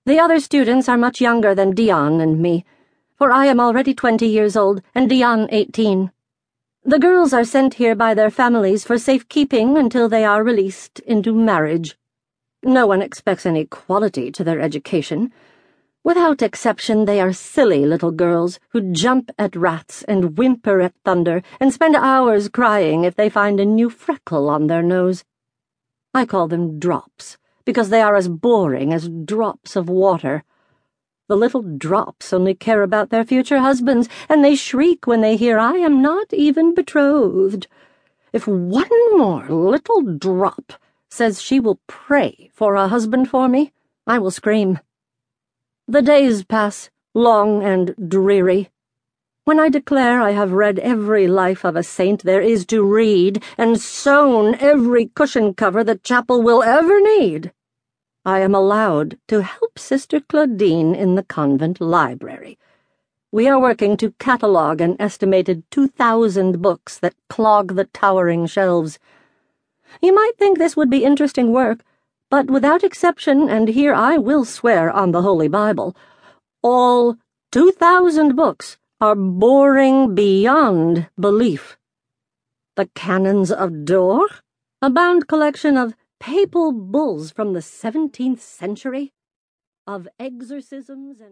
The other students are much younger than Dion and me, for I am already 20 years old and Dion 18. The girls are sent here by their families for safekeeping until they are released into marriage. No one expects any quality to their education. Without exception, they are silly little girls who jump at rats and whimper at thunder and spend hours crying if they find a new freckle on their nose. I call them drops, because they are as boring as drops of water. The little drops only care about their future husbands, and they shriek when they hear I am not even betrothed. If one more little drop says she will pray for a husband for me, I will scream. The days pass, long and dreary. When I declare I have read every life of a saint there is to read, and sewn every cushion cover the chapel will ever need, I am allowed to help Sister Claudine in the convent library. We are working to catalogue an estimated 2,000 books that clog the towering shelves. You might think this would be interesting work, but without exception, and here I will swear on the Holy Bible, all 2,000 books are boring beyond belief. The Canons of Dort, a bound collection of papal bulls from the 17th century, of exorcisms and